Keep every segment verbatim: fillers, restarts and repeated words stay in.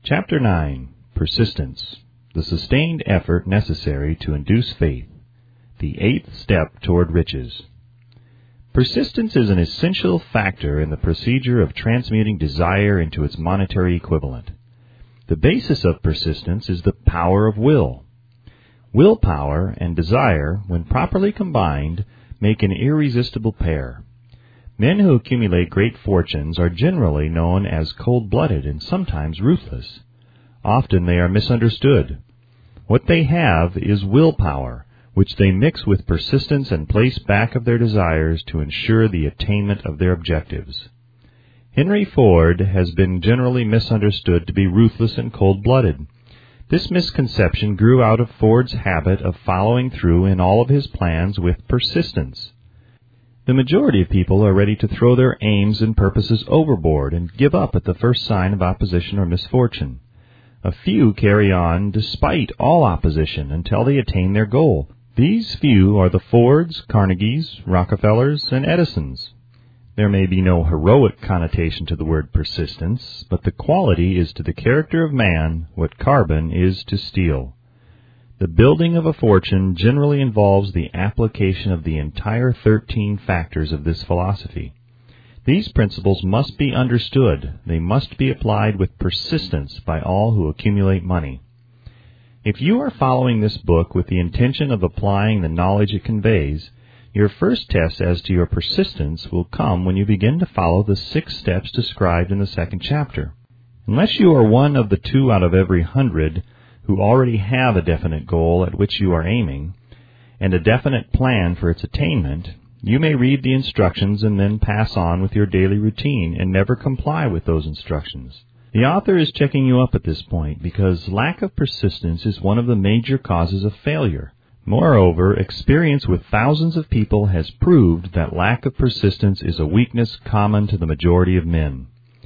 Chapter nine. Persistence. The sustained effort necessary to induce faith. The eighth step toward riches. Persistence is an essential factor in the procedure of transmuting desire into its monetary equivalent. The basis of persistence is the power of will. Willpower and desire, when properly combined, make an irresistible pair. Men who accumulate great fortunes are generally known as cold-blooded and sometimes ruthless. Often they are misunderstood. What they have is willpower, which they mix with persistence and place back of their desires to ensure the attainment of their objectives. Henry Ford has been generally misunderstood to be ruthless and cold-blooded. This misconception grew out of Ford's habit of following through in all of his plans with persistence. The majority of people are ready to throw their aims and purposes overboard and give up at the first sign of opposition or misfortune. A few carry on despite all opposition until they attain their goal. These few are the Fords, Carnegies, Rockefellers, and Edisons. There may be no heroic connotation to the word persistence, but the quality is to the character of man what carbon is to steel. The building of a fortune generally involves the application of the entire thirteen factors of this philosophy. These principles must be understood. They must be applied with persistence by all who accumulate money. If you are following this book with the intention of applying the knowledge it conveys, your first test as to your persistence will come when you begin to follow the six steps described in the second chapter. Unless you are one of the two out of every hundred who already have a definite goal at which you are aiming, and a definite plan for its attainment, you may read the instructions and then pass on with your daily routine and never comply with those instructions. The author is checking you up at this point because lack of persistence is one of the major causes of failure. Moreover, experience with thousands of people has proved that lack of persistence is a weakness common to the majority of men.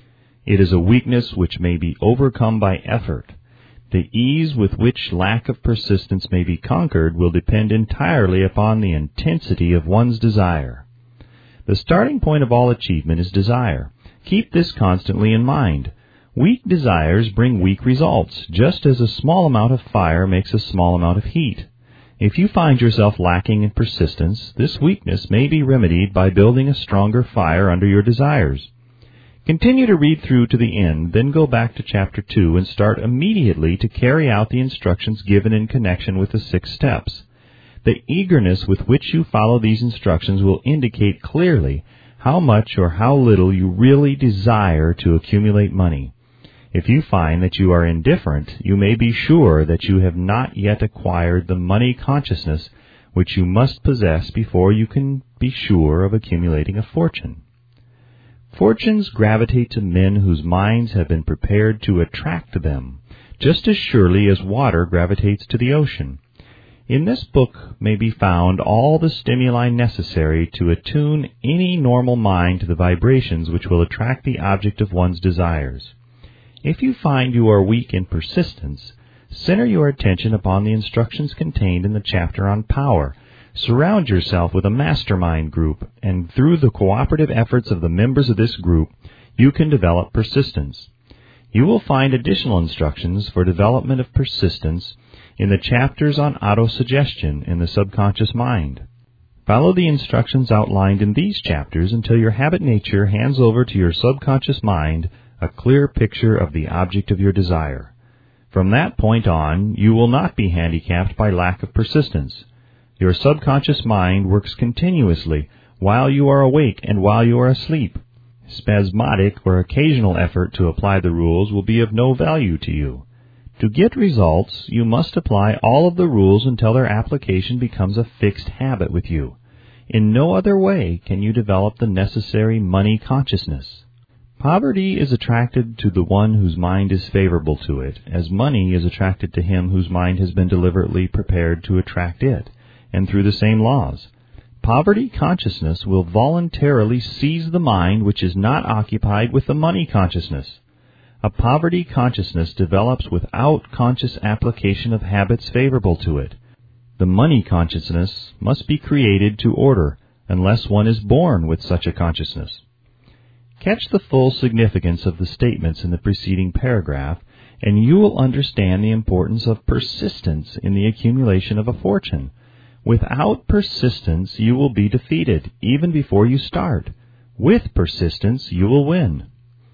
It is a weakness which may be overcome by effort. The ease with which lack of persistence may be conquered will depend entirely upon the intensity of one's desire. The starting point of all achievement is desire. Keep this constantly in mind. Weak desires bring weak results, just as a small amount of fire makes a small amount of heat. If you find yourself lacking in persistence, this weakness may be remedied by building a stronger fire under your desires. Continue to read through to the end, then go back to chapter two and start immediately to carry out the instructions given in connection with the six steps. The eagerness with which you follow these instructions will indicate clearly how much or how little you really desire to accumulate money. If you find that you are indifferent, you may be sure that you have not yet acquired the money consciousness which you must possess before you can be sure of accumulating a fortune. Fortunes gravitate to men whose minds have been prepared to attract them, just as surely as water gravitates to the ocean. In this book may be found all the stimuli necessary to attune any normal mind to the vibrations which will attract the object of one's desires. If you find you are weak in persistence, center your attention upon the instructions contained in the chapter on power. Surround yourself with a mastermind group, and through the cooperative efforts of the members of this group, you can develop persistence. You will find additional instructions for development of persistence in the chapters on autosuggestion in the subconscious mind. Follow the instructions outlined in these chapters until your habit nature hands over to your subconscious mind a clear picture of the object of your desire. From that point on, you will not be handicapped by lack of persistence. Your subconscious mind works continuously while you are awake and while you are asleep. Spasmodic or occasional effort to apply the rules will be of no value to you. To get results, you must apply all of the rules until their application becomes a fixed habit with you. In no other way can you develop the necessary money consciousness. Poverty is attracted to the one whose mind is favorable to it, as money is attracted to him whose mind has been deliberately prepared to attract it, and through the same laws. Poverty consciousness will voluntarily seize the mind which is not occupied with the money consciousness. A poverty consciousness develops without conscious application of habits favorable to it. The money consciousness must be created to order, unless one is born with such a consciousness. Catch the full significance of the statements in the preceding paragraph, and you will understand the importance of persistence in the accumulation of a fortune. Without persistence, you will be defeated, even before you start. With persistence, you will win.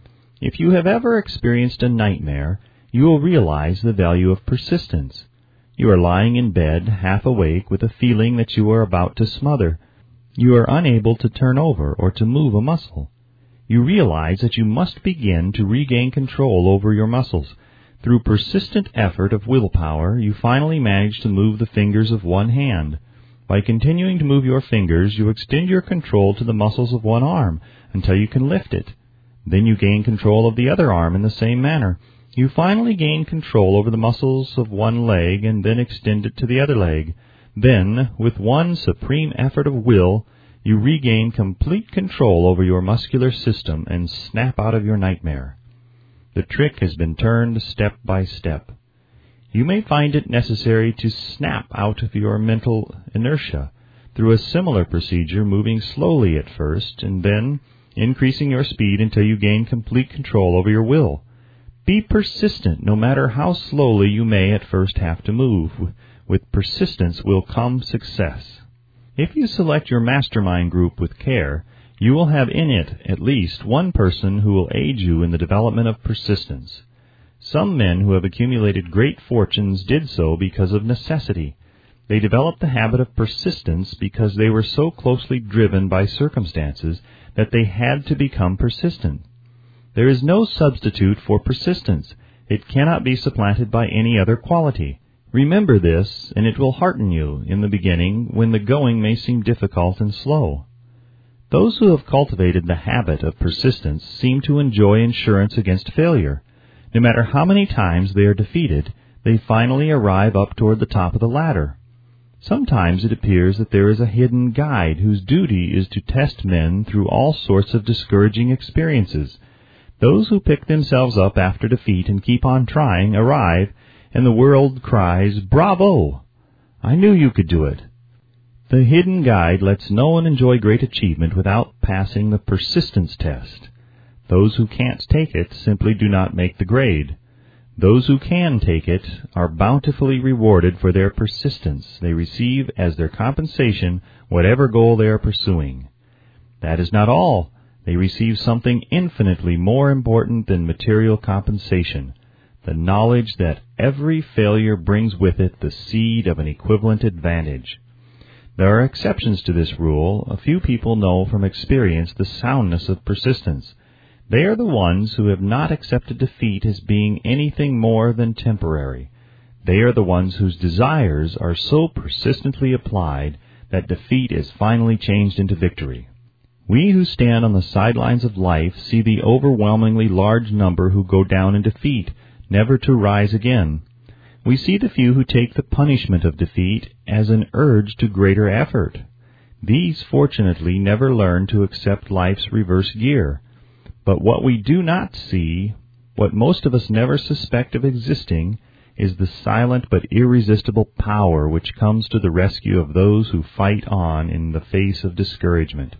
If you have ever experienced a nightmare, you will realize the value of persistence. You are lying in bed, half awake, with a feeling that you are about to smother. You are unable to turn over or to move a muscle. You realize that you must begin to regain control over your muscles. Through persistent effort of willpower, you finally manage to move the fingers of one hand. By continuing to move your fingers, you extend your control to the muscles of one arm until you can lift it. Then you gain control of the other arm in the same manner. You finally gain control over the muscles of one leg and then extend it to the other leg. Then, with one supreme effort of will, you regain complete control over your muscular system and snap out of your nightmare. The trick has been turned step by step. You may find it necessary to snap out of your mental inertia through a similar procedure, moving slowly at first and then increasing your speed until you gain complete control over your will. Be persistent, no matter how slowly you may at first have to move. With persistence will come success. If you select your mastermind group with care, you will have in it at least one person who will aid you in the development of persistence. Some men who have accumulated great fortunes did so because of necessity. They developed the habit of persistence because they were so closely driven by circumstances that they had to become persistent. There is no substitute for persistence. It cannot be supplanted by any other quality. Remember this, and it will hearten you in the beginning when the going may seem difficult and slow. Those who have cultivated the habit of persistence seem to enjoy insurance against failure. No matter how many times they are defeated, they finally arrive up toward the top of the ladder. Sometimes it appears that there is a hidden guide whose duty is to test men through all sorts of discouraging experiences. Those who pick themselves up after defeat and keep on trying arrive, and the world cries, "Bravo! I knew you could do it." The hidden guide lets no one enjoy great achievement without passing the persistence test. Those who can't take it simply do not make the grade. Those who can take it are bountifully rewarded for their persistence. They receive as their compensation whatever goal they are pursuing. That is not all. They receive something infinitely more important than material compensation, the knowledge that every failure brings with it the seed of an equivalent advantage. There are exceptions to this rule. A few people know from experience the soundness of persistence. They are the ones who have not accepted defeat as being anything more than temporary. They are the ones whose desires are so persistently applied that defeat is finally changed into victory. We who stand on the sidelines of life see the overwhelmingly large number who go down in defeat, never to rise again. We see the few who take the punishment of defeat as an urge to greater effort. These, fortunately, never learn to accept life's reverse gear. But what we do not see, what most of us never suspect of existing, is the silent but irresistible power which comes to the rescue of those who fight on in the face of discouragement.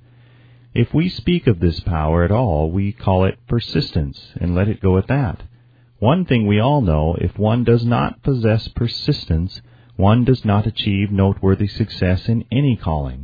If we speak of this power at all, we call it persistence, and let it go at that. One thing we all know, if one does not possess persistence, one does not achieve noteworthy success in any calling.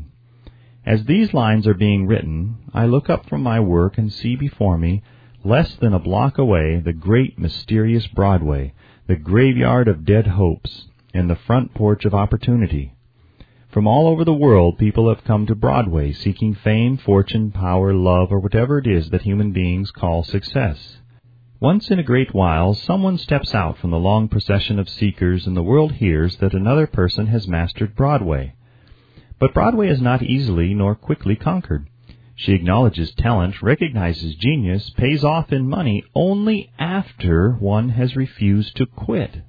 As these lines are being written, I look up from my work and see before me, less than a block away, the great mysterious Broadway, the graveyard of dead hopes, and the front porch of opportunity. From all over the world, people have come to Broadway seeking fame, fortune, power, love, or whatever it is that human beings call success. Once in a great while, someone steps out from the long procession of seekers, and the world hears that another person has mastered Broadway. But Broadway is not easily nor quickly conquered. She acknowledges talent, recognizes genius, pays off in money only after one has refused to quit.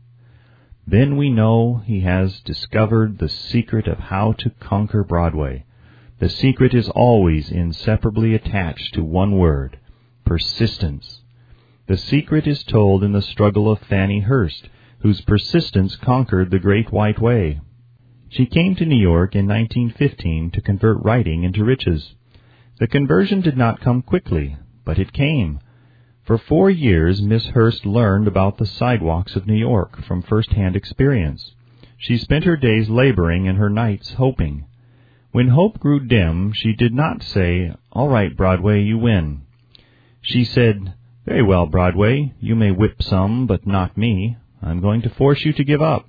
Then we know he has discovered the secret of how to conquer Broadway. The secret is always inseparably attached to one word: persistence. The secret is told in the struggle of Fannie Hurst, whose persistence conquered the Great White Way. She came to New York in nineteen fifteen to convert writing into riches. The conversion did not come quickly, but it came. For four years, Miss Hurst learned about the sidewalks of New York from first-hand experience. She spent her days laboring and her nights hoping. When hope grew dim, she did not say, "All right, Broadway, you win." She said, "Very well, Broadway, you may whip some, but not me. I'm going to force you to give up."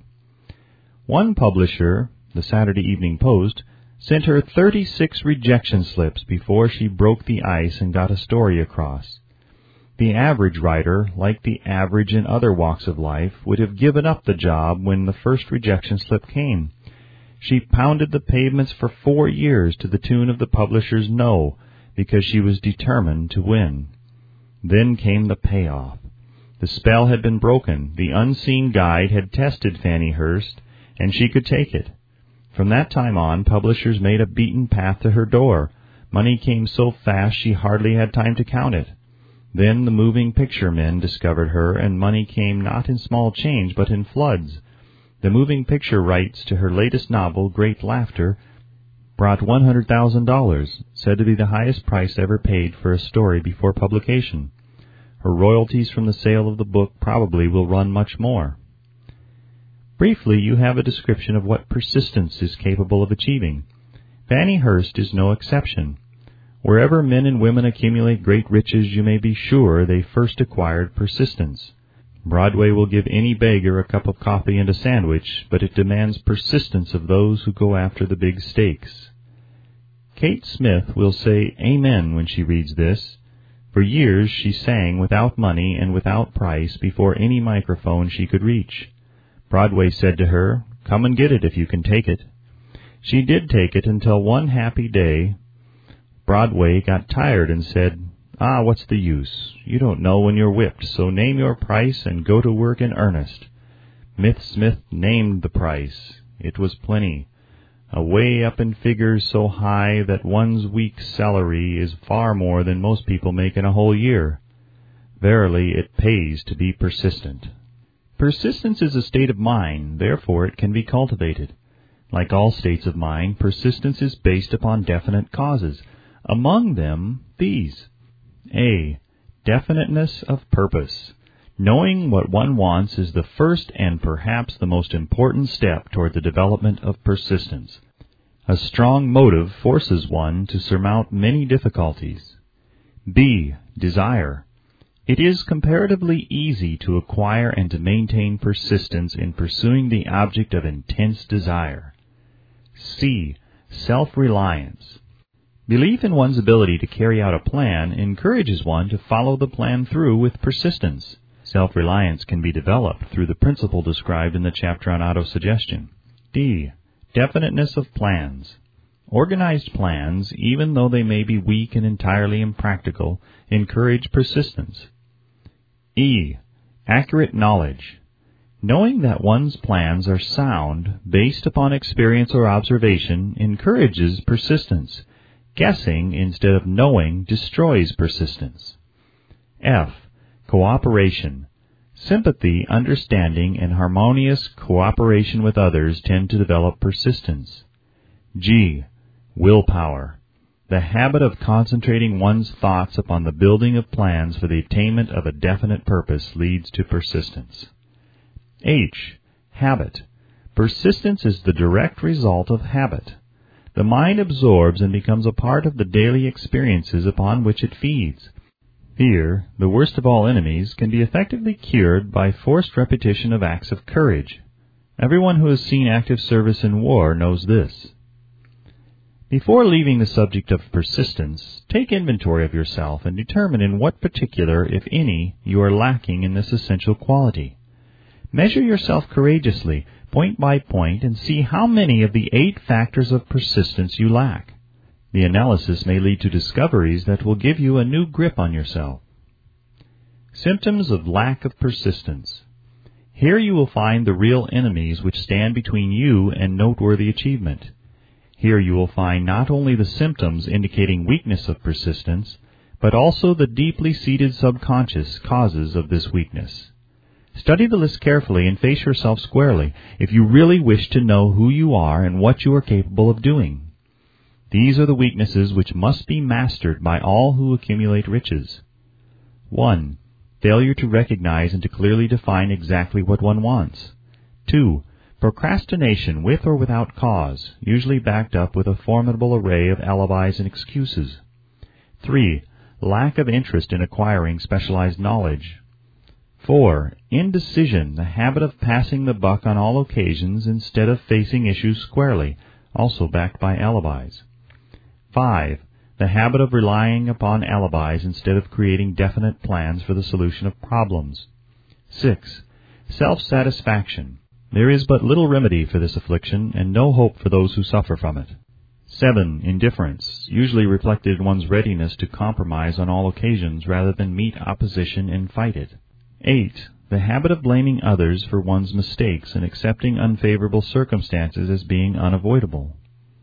One publisher, the Saturday Evening Post, sent her thirty-six rejection slips before she broke the ice and got a story across. The average writer, like the average in other walks of life, would have given up the job when the first rejection slip came. She pounded the pavements for four years to the tune of the publisher's no, because she was determined to win. Then came the payoff. The spell had been broken. The unseen guide had tested Fannie Hurst, and she could take it. From that time on, publishers made a beaten path to her door. Money came so fast she hardly had time to count it. Then the moving picture men discovered her, and money came not in small change, but in floods. The moving picture rights to her latest novel, Great Laughter, brought one hundred thousand dollars, said to be the highest price ever paid for a story before publication. Her royalties from the sale of the book probably will run much more. Briefly, you have a description of what persistence is capable of achieving. Fannie Hurst is no exception. Wherever men and women accumulate great riches, you may be sure they first acquired persistence. Broadway will give any beggar a cup of coffee and a sandwich, but it demands persistence of those who go after the big stakes. Kate Smith will say amen when she reads this. For years she sang without money and without price before any microphone she could reach. Broadway said to her, "Come and get it if you can take it." She did take it until one happy day Broadway got tired and said, "Ah, what's the use? You don't know when you're whipped, so name your price and go to work in earnest." Myth Smith named the price. It was plenty. Away up in figures so high that one's week's salary is far more than most people make in a whole year. Verily, it pays to be persistent. Persistence is a state of mind, therefore it can be cultivated. Like all states of mind, persistence is based upon definite causes. Among them, these. A. Definiteness of purpose. Knowing what one wants is the first and perhaps the most important step toward the development of persistence. A strong motive forces one to surmount many difficulties. B. Desire. It is comparatively easy to acquire and to maintain persistence in pursuing the object of intense desire. C. Self-reliance. Belief in one's ability to carry out a plan encourages one to follow the plan through with persistence. Self-reliance can be developed through the principle described in the chapter on autosuggestion. D. Definiteness of plans. Organized plans, even though they may be weak and entirely impractical, encourage persistence. E. Accurate knowledge. Knowing that one's plans are sound, based upon experience or observation, encourages persistence. Guessing instead of knowing destroys persistence. F. Cooperation. Sympathy, understanding, and harmonious cooperation with others tend to develop persistence. G. Willpower. The habit of concentrating one's thoughts upon the building of plans for the attainment of a definite purpose leads to persistence. H. Habit. Persistence is the direct result of habit. The mind absorbs and becomes a part of the daily experiences upon which it feeds. Fear, the worst of all enemies, can be effectively cured by forced repetition of acts of courage. Everyone who has seen active service in war knows this. Before leaving the subject of persistence, take inventory of yourself and determine in what particular, if any, you are lacking in this essential quality. Measure yourself courageously, point by point, and see how many of the eight factors of persistence you lack. The analysis may lead to discoveries that will give you a new grip on yourself. Symptoms of lack of persistence. Here you will find the real enemies which stand between you and noteworthy achievement. Here you will find not only the symptoms indicating weakness of persistence, but also the deeply seated subconscious causes of this weakness. Study the list carefully and face yourself squarely if you really wish to know who you are and what you are capable of doing. These are the weaknesses which must be mastered by all who accumulate riches. one. failure to recognize and to clearly define exactly what one wants. Two, procrastination with or without cause, usually backed up with a formidable array of alibis and excuses. Three, lack of interest in acquiring specialized knowledge. Four, indecision, the habit of passing the buck on all occasions instead of facing issues squarely, also backed by alibis. Five, the habit of relying upon alibis instead of creating definite plans for the solution of problems. Six, self-satisfaction. There is but little remedy for this affliction, and no hope for those who suffer from it. Seven, indifference, usually reflected in one's readiness to compromise on all occasions rather than meet opposition and fight it. Eight, the habit of blaming others for one's mistakes and accepting unfavorable circumstances as being unavoidable.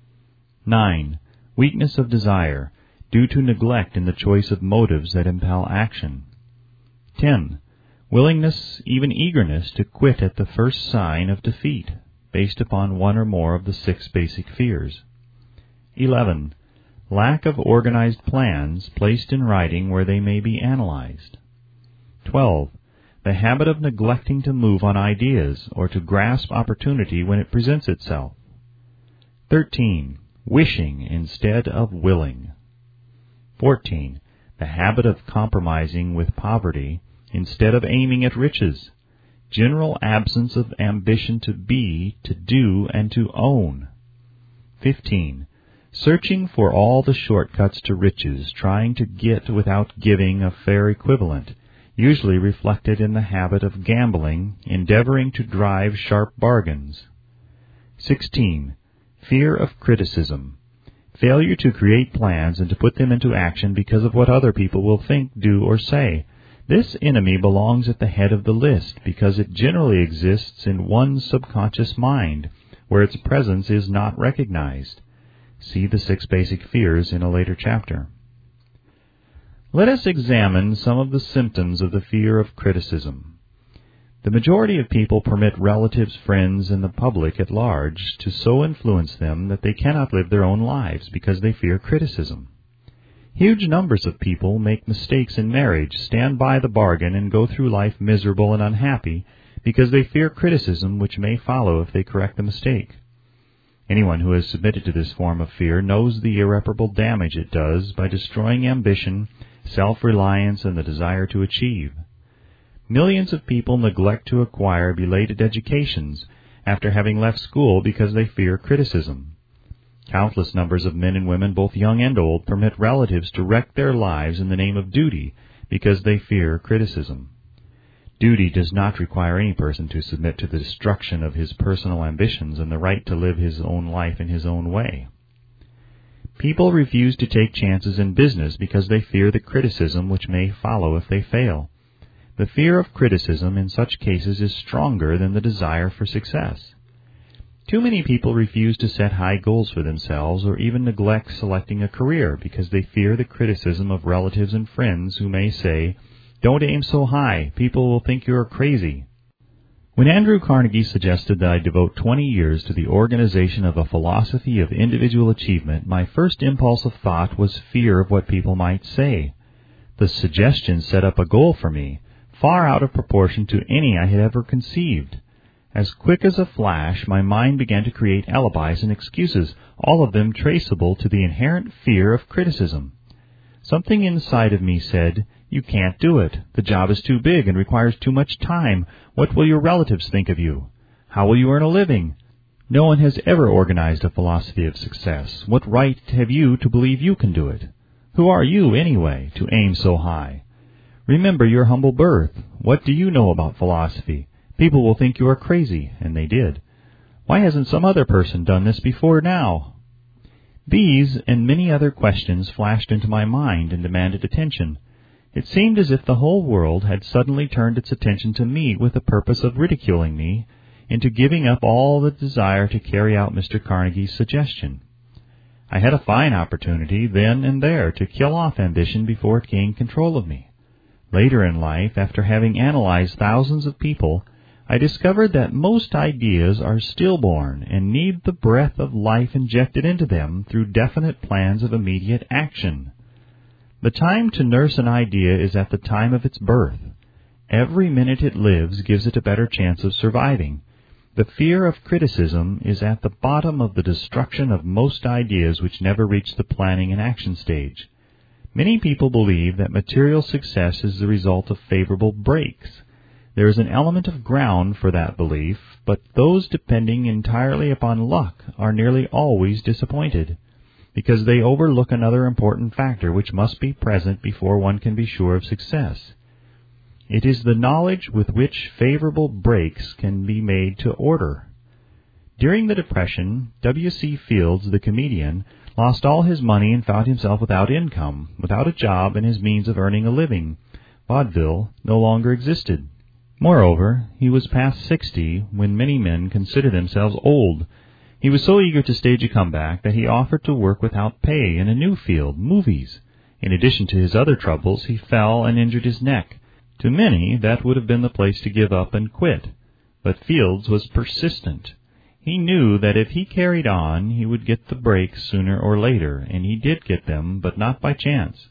Nine, weakness of desire, due to neglect in the choice of motives that impel action. Ten, willingness, even eagerness, to quit at the first sign of defeat, based upon one or more of the six basic fears. Eleven, lack of organized plans placed in writing where they may be analyzed. Twelve, the habit of neglecting to move on ideas or to grasp opportunity when it presents itself. Thirteen, wishing instead of willing. Fourteen, the habit of compromising with poverty instead of aiming at riches. General absence of ambition to be, to do, and to own. Fifteen, searching for all the shortcuts to riches, trying to get without giving a fair equivalent, usually reflected in the habit of gambling, endeavoring to drive sharp bargains. Sixteen, fear of criticism, failure to create plans and to put them into action because of what other people will think, do, or say. This enemy belongs at the head of the list because it generally exists in one's subconscious mind, where its presence is not recognized. See the six basic fears in a later chapter. Let us examine some of the symptoms of the fear of criticism. The majority of people permit relatives, friends, and the public at large to so influence them that they cannot live their own lives because they fear criticism. Huge numbers of people make mistakes in marriage, stand by the bargain, and go through life miserable and unhappy because they fear criticism which may follow if they correct the mistake. Anyone who has submitted to this form of fear knows the irreparable damage it does by destroying ambition, self-reliance, and the desire to achieve. Millions of people neglect to acquire belated educations after having left school because they fear criticism. Countless numbers of men and women, both young and old, permit relatives to wreck their lives in the name of duty because they fear criticism. Duty does not require any person to submit to the destruction of his personal ambitions and the right to live his own life in his own way. People refuse to take chances in business because they fear the criticism which may follow if they fail. The fear of criticism in such cases is stronger than the desire for success. Too many people refuse to set high goals for themselves or even neglect selecting a career because they fear the criticism of relatives and friends who may say, "Don't aim so high, people will think you are crazy." When Andrew Carnegie suggested that I devote twenty years to the organization of a philosophy of individual achievement, my first impulse of thought was fear of what people might say. The suggestion set up a goal for me, far out of proportion to any I had ever conceived. As quick as a flash, my mind began to create alibis and excuses, all of them traceable to the inherent fear of criticism. Something inside of me said, "You can't do it. The job is too big and requires too much time. What will your relatives think of you? How will you earn a living? No one has ever organized a philosophy of success. What right have you to believe you can do it? Who are you, anyway, to aim so high? Remember your humble birth. What do you know about philosophy? People will think you are crazy," and they did. "Why hasn't some other person done this before now?" These and many other questions flashed into my mind and demanded attention. It seemed as if the whole world had suddenly turned its attention to me with the purpose of ridiculing me into giving up all the desire to carry out Mister Carnegie's suggestion. I had a fine opportunity then and there to kill off ambition before it gained control of me. Later in life, after having analyzed thousands of people, I discovered that most ideas are stillborn and need the breath of life injected into them through definite plans of immediate action. The time to nurse an idea is at the time of its birth. Every minute it lives gives it a better chance of surviving. The fear of criticism is at the bottom of the destruction of most ideas which never reach the planning and action stage. Many people believe that material success is the result of favorable breaks. There is an element of ground for that belief, but those depending entirely upon luck are nearly always disappointed, because they overlook another important factor which must be present before one can be sure of success. It is the knowledge with which favorable breaks can be made to order. During the Depression, W C Fields, the comedian, lost all his money and found himself without income, without a job and his means of earning a living. Vaudeville no longer existed. Moreover, he was past sixty when many men considered themselves old. He was so eager to stage a comeback that he offered to work without pay in a new field, movies. In addition to his other troubles, he fell and injured his neck. To many, that would have been the place to give up and quit. But Fields was persistent. He knew that if he carried on, he would get the breaks sooner or later, and he did get them, but not by chance.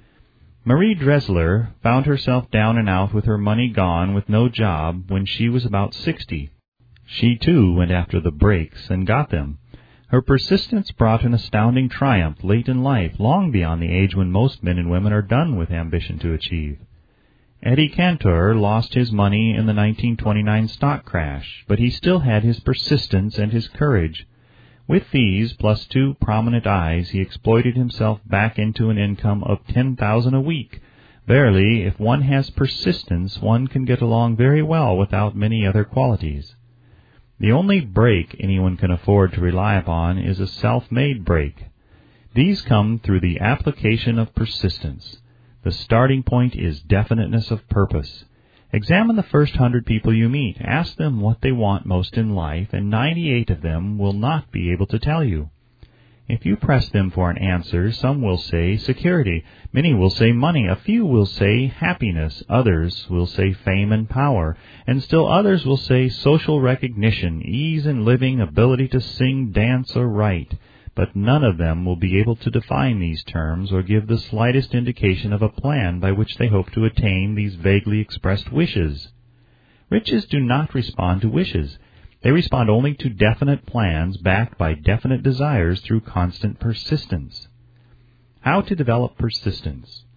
Marie Dressler found herself down and out with her money gone with no job when she was about sixty. She, too, went after the breaks and got them. Her persistence brought an astounding triumph late in life, long beyond the age when most men and women are done with ambition to achieve. Eddie Cantor lost his money in the nineteen twenty-nine stock crash, but he still had his persistence and his courage. With these, plus two prominent eyes, he exploited himself back into an income of ten thousand dollars a week. Verily, if one has persistence, one can get along very well without many other qualities. The only break anyone can afford to rely upon is a self-made break. These come through the application of persistence. The starting point is definiteness of purpose. Examine the first hundred people you meet. Ask them what they want most in life, and ninety-eight of them will not be able to tell you. If you press them for an answer, some will say security, many will say money, a few will say happiness, others will say fame and power, and still others will say social recognition, ease in living, ability to sing, dance, or write. But none of them will be able to define these terms or give the slightest indication of a plan by which they hope to attain these vaguely expressed wishes. Riches do not respond to wishes. They respond only to definite plans backed by definite desires through constant persistence. How to develop persistence?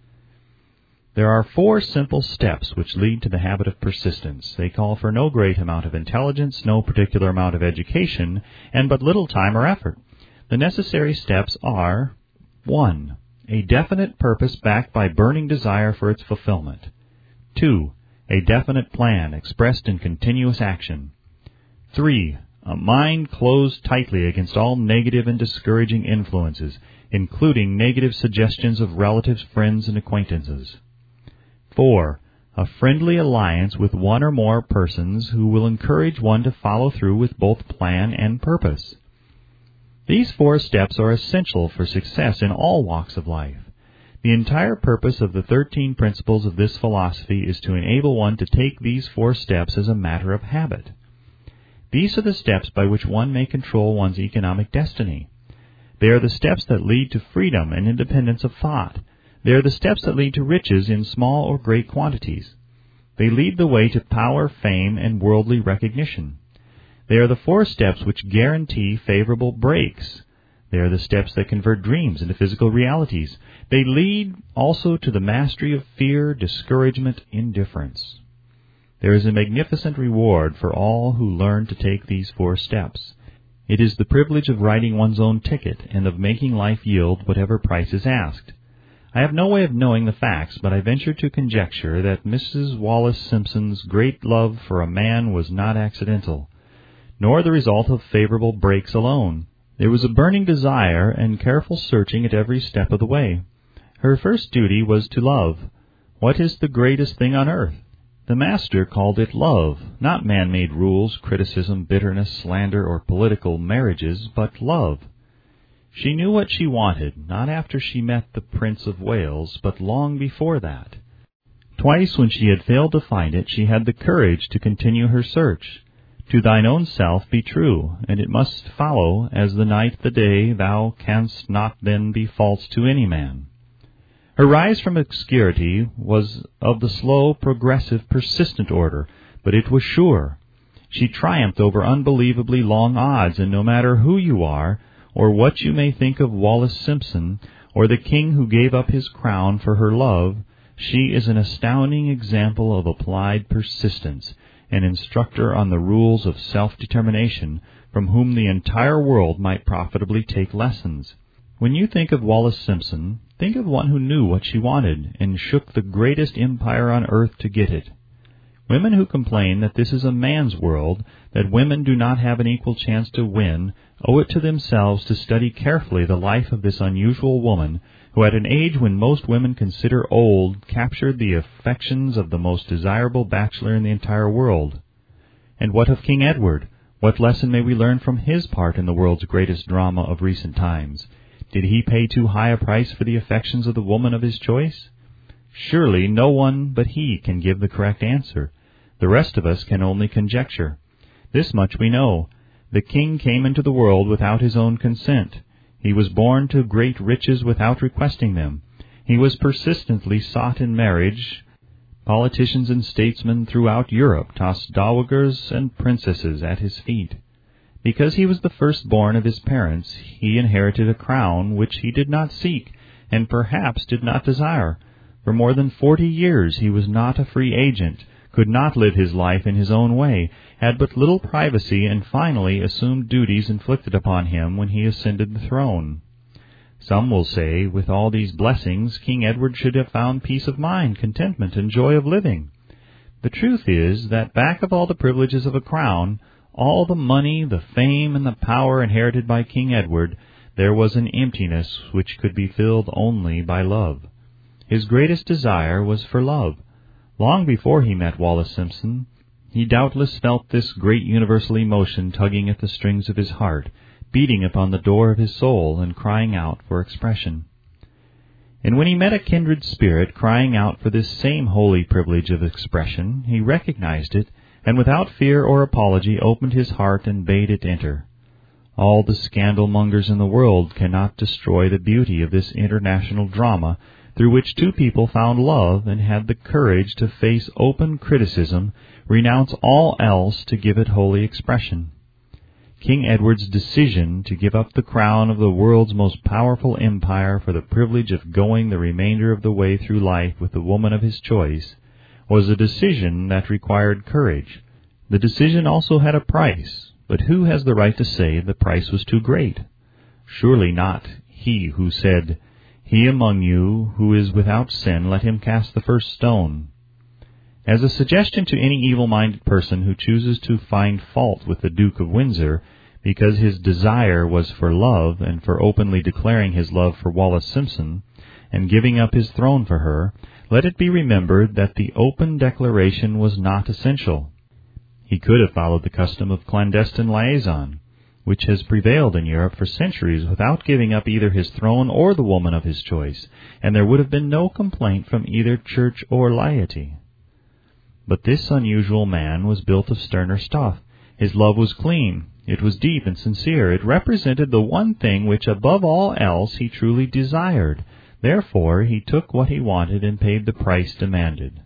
There are four simple steps which lead to the habit of persistence. They call for no great amount of intelligence, no particular amount of education, and but little time or effort. The necessary steps are: one. A definite purpose backed by burning desire for its fulfillment. two. A definite plan expressed in continuous action. three. A mind closed tightly against all negative and discouraging influences, including negative suggestions of relatives, friends, and acquaintances. four. A friendly alliance with one or more persons who will encourage one to follow through with both plan and purpose. These four steps are essential for success in all walks of life. The entire purpose of the thirteen principles of this philosophy is to enable one to take these four steps as a matter of habit. These are the steps by which one may control one's economic destiny. They are the steps that lead to freedom and independence of thought. They are the steps that lead to riches in small or great quantities. They lead the way to power, fame, and worldly recognition. They are the four steps which guarantee favorable breaks. They are the steps that convert dreams into physical realities. They lead also to the mastery of fear, discouragement, indifference. There is a magnificent reward for all who learn to take these four steps. It is the privilege of writing one's own ticket and of making life yield whatever price is asked. I have no way of knowing the facts, but I venture to conjecture that Missus Wallace Simpson's great love for a man was not accidental, nor the result of favorable breaks alone. There was a burning desire and careful searching at every step of the way. Her first duty was to love. What is the greatest thing on earth? The Master called it love, not man-made rules, criticism, bitterness, slander, or political marriages, but love. She knew what she wanted, not after she met the Prince of Wales, but long before that. Twice when she had failed to find it, she had the courage to continue her search. To thine own self be true, and it must follow, as the night the day, thou canst not then be false to any man. Her rise from obscurity was of the slow, progressive, persistent order, but it was sure. She triumphed over unbelievably long odds, and no matter who you are, or what you may think of Wallis Simpson, or the king who gave up his crown for her love, she is an astounding example of applied persistence, an instructor on the rules of self-determination, from whom the entire world might profitably take lessons. When you think of Wallis Simpson, think of one who knew what she wanted, and shook the greatest empire on earth to get it. Women who complain that this is a man's world, that women do not have an equal chance to win, owe it to themselves to study carefully the life of this unusual woman, who at an age when most women consider old, captured the affections of the most desirable bachelor in the entire world. And what of King Edward? What lesson may we learn from his part in the world's greatest drama of recent times? Did he pay too high a price for the affections of the woman of his choice? Surely no one but he can give the correct answer. The rest of us can only conjecture. This much we know. The king came into the world without his own consent. He was born to great riches without requesting them. He was persistently sought in marriage. Politicians and statesmen throughout Europe tossed dowagers and princesses at his feet. Because he was the firstborn of his parents, he inherited a crown which he did not seek, and perhaps did not desire. For more than forty years he was not a free agent, could not live his life in his own way, had but little privacy, and finally assumed duties inflicted upon him when he ascended the throne. Some will say, with all these blessings, King Edward should have found peace of mind, contentment, and joy of living. The truth is that back of all the privileges of a crown, all the money, the fame, and the power inherited by King Edward, there was an emptiness which could be filled only by love. His greatest desire was for love. Long before he met Wallis Simpson, he doubtless felt this great universal emotion tugging at the strings of his heart, beating upon the door of his soul, and crying out for expression. And when he met a kindred spirit crying out for this same holy privilege of expression, he recognized it, and without fear or apology opened his heart and bade it enter. All the scandal-mongers in the world cannot destroy the beauty of this international drama, through which two people found love and had the courage to face open criticism, renounce all else to give it holy expression. King Edward's decision to give up the crown of the world's most powerful empire for the privilege of going the remainder of the way through life with the woman of his choice was a decision that required courage. The decision also had a price, but who has the right to say the price was too great? Surely not he who said, "He among you who is without sin, let him cast the first stone." As a suggestion to any evil-minded person who chooses to find fault with the Duke of Windsor because his desire was for love and for openly declaring his love for Wallis Simpson and giving up his throne for her, let it be remembered that the open declaration was not essential. He could have followed the custom of clandestine liaison, which has prevailed in Europe for centuries without giving up either his throne or the woman of his choice, and there would have been no complaint from either church or laity. But this unusual man was built of sterner stuff. His love was clean. It was deep and sincere. It represented the one thing which above all else he truly desired. Therefore he took what he wanted and paid the price demanded.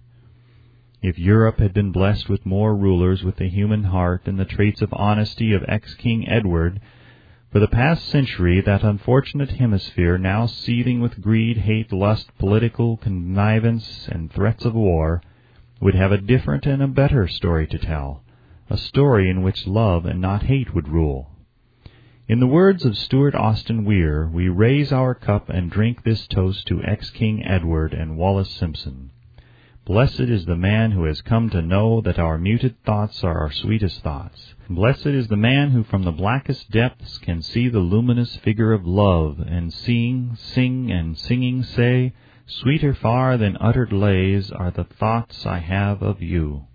If Europe had been blessed with more rulers with the human heart and the traits of honesty of ex-King Edward, for the past century that unfortunate hemisphere, now seething with greed, hate, lust, political connivance, and threats of war, would have a different and a better story to tell, a story in which love and not hate would rule. In the words of Stuart Austin Weir, we raise our cup and drink this toast to ex-King Edward and Wallis Simpson. Blessed is the man who has come to know that our muted thoughts are our sweetest thoughts. Blessed is the man who from the blackest depths can see the luminous figure of love, and seeing, sing, and singing say, "Sweeter far than uttered lays are the thoughts I have of you."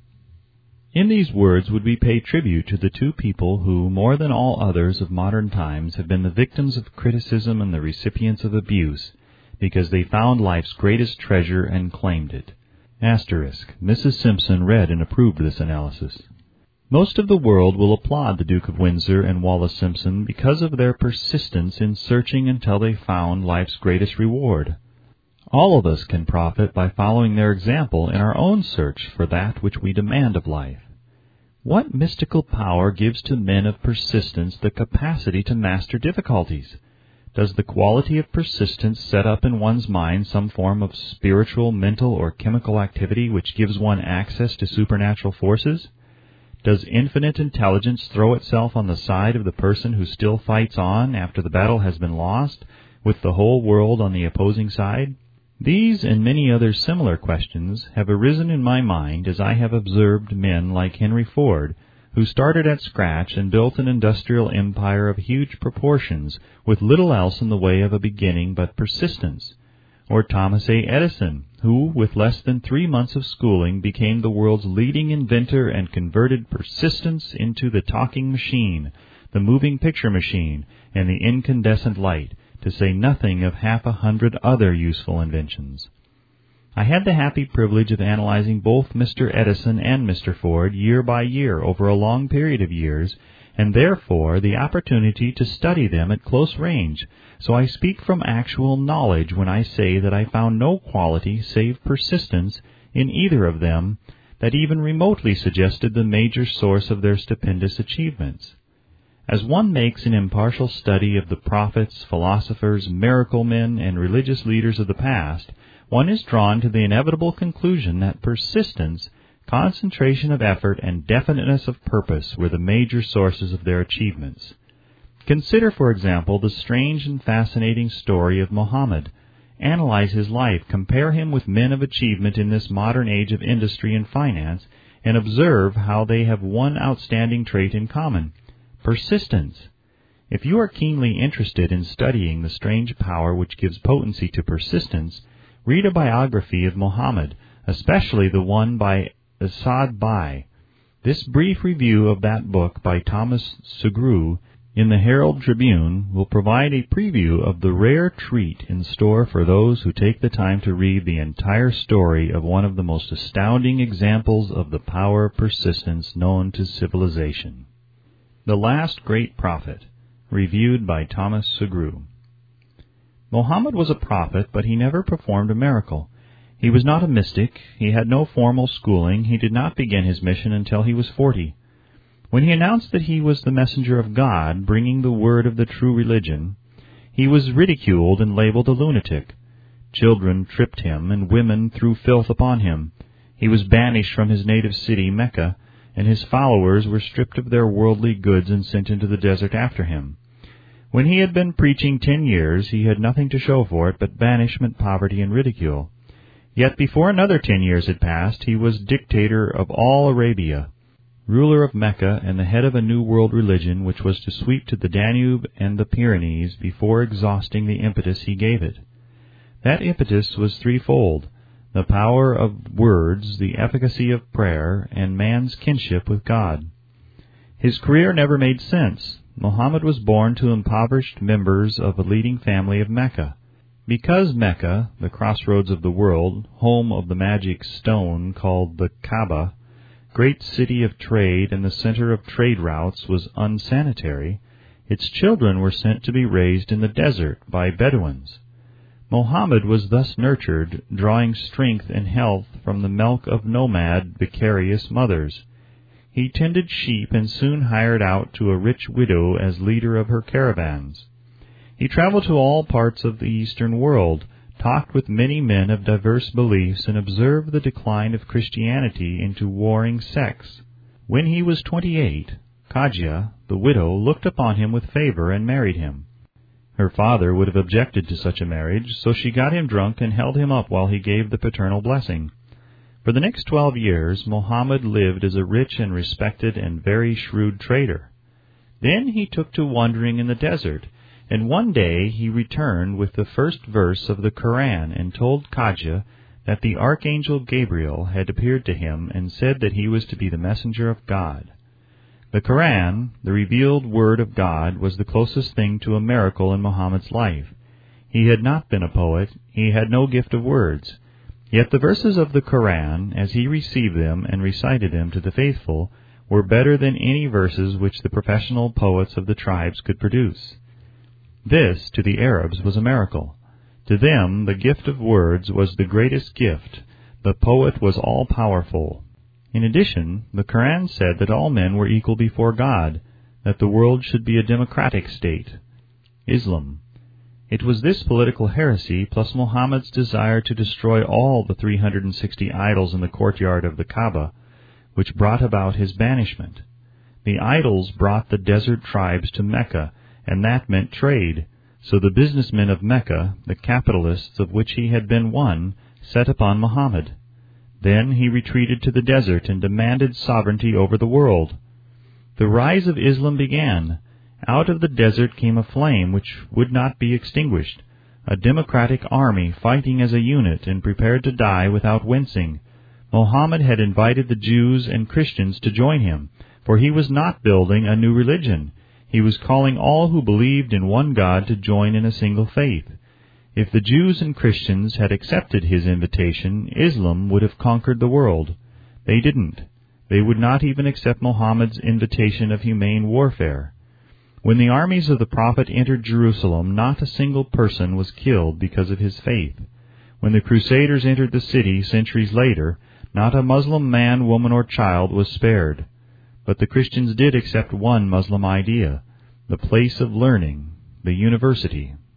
In these words would we pay tribute to the two people who, more than all others of modern times, have been the victims of criticism and the recipients of abuse, because they found life's greatest treasure and claimed it. Asterisk. Missus Simpson read and approved this analysis. Most of the world will applaud the Duke of Windsor and Wallis Simpson because of their persistence in searching until they found life's greatest reward. All of us can profit by following their example in our own search for that which we demand of life. What mystical power gives to men of persistence the capacity to master difficulties? Does the quality of persistence set up in one's mind some form of spiritual, mental, or chemical activity which gives one access to supernatural forces? Does infinite intelligence throw itself on the side of the person who still fights on after the battle has been lost, with the whole world on the opposing side? These and many other similar questions have arisen in my mind as I have observed men like Henry Ford, who started at scratch and built an industrial empire of huge proportions with little else in the way of a beginning but persistence, or Thomas A. Edison, who, with less than three months of schooling, became the world's leading inventor and converted persistence into the talking machine, the moving picture machine, and the incandescent light, to say nothing of half a hundred other useful inventions. I had the happy privilege of analyzing both Mister Edison and Mister Ford year by year over a long period of years, and therefore the opportunity to study them at close range, so I speak from actual knowledge when I say that I found no quality save persistence in either of them that even remotely suggested the major source of their stupendous achievements. As one makes an impartial study of the prophets, philosophers, miracle men, and religious leaders of the past, one is drawn to the inevitable conclusion that persistence, concentration of effort, and definiteness of purpose were the major sources of their achievements. Consider, for example, the strange and fascinating story of Muhammad. Analyze his life, compare him with men of achievement in this modern age of industry and finance, and observe how they have one outstanding trait in common: persistence. If you are keenly interested in studying the strange power which gives potency to persistence, read a biography of Muhammad, especially the one by Asad Bai. This brief review of that book by Thomas Sugrue in the Herald Tribune will provide a preview of the rare treat in store for those who take the time to read the entire story of one of the most astounding examples of the power of persistence known to civilization. The Last Great Prophet, reviewed by Thomas Sugrue. Muhammad was a prophet, but he never performed a miracle. He was not a mystic, he had no formal schooling, he did not begin his mission until he was forty. When he announced that he was the messenger of God, bringing the word of the true religion, he was ridiculed and labeled a lunatic. Children tripped him, and women threw filth upon him. He was banished from his native city, Mecca, and his followers were stripped of their worldly goods and sent into the desert after him. When he had been preaching ten years, he had nothing to show for it but banishment, poverty, and ridicule. Yet before another ten years had passed, he was dictator of all Arabia, ruler of Mecca, and the head of a new world religion which was to sweep to the Danube and the Pyrenees before exhausting the impetus he gave it. That impetus was threefold: the power of words, the efficacy of prayer, and man's kinship with God. His career never made sense. Muhammad was born to impoverished members of a leading family of Mecca. Because Mecca, the crossroads of the world, home of the magic stone called the Kaaba, great city of trade and the center of trade routes, was unsanitary, its children were sent to be raised in the desert by Bedouins. Muhammad was thus nurtured, drawing strength and health from the milk of nomad, vicarious mothers. He tended sheep and soon hired out to a rich widow as leader of her caravans. He traveled to all parts of the Eastern world, talked with many men of diverse beliefs, and observed the decline of Christianity into warring sects. When he was twenty-eight, Kajia, the widow, looked upon him with favor and married him. Her father would have objected to such a marriage, so she got him drunk and held him up while he gave the paternal blessing. For the next twelve years, Muhammad lived as a rich and respected and very shrewd trader. Then he took to wandering in the desert, and one day he returned with the first verse of the Koran and told Kajia that the archangel Gabriel had appeared to him and said that he was to be the messenger of God. The Koran, the revealed word of God, was the closest thing to a miracle in Muhammad's life. He had not been a poet, he had no gift of words. Yet the verses of the Koran, as he received them and recited them to the faithful, were better than any verses which the professional poets of the tribes could produce. This, to the Arabs, was a miracle. To them, the gift of words was the greatest gift. The poet was all-powerful. In addition, the Quran said that all men were equal before God, that the world should be a democratic state. Islam. It was this political heresy, plus Muhammad's desire to destroy all the three hundred sixty idols in the courtyard of the Kaaba, which brought about his banishment. The idols brought the desert tribes to Mecca, and that meant trade. So the businessmen of Mecca, the capitalists of which he had been one, set upon Muhammad. Then he retreated to the desert and demanded sovereignty over the world. The rise of Islam began. Out of the desert came a flame which would not be extinguished, a democratic army fighting as a unit and prepared to die without wincing. Muhammad had invited the Jews and Christians to join him, for he was not building a new religion. He was calling all who believed in one God to join in a single faith. If the Jews and Christians had accepted his invitation, Islam would have conquered the world. They didn't. They would not even accept Muhammad's invitation of humane warfare. When the armies of the Prophet entered Jerusalem, not a single person was killed because of his faith. When the Crusaders entered the city centuries later, not a Muslim man, woman, or child was spared. But the Christians did accept one Muslim idea, the place of learning, the university.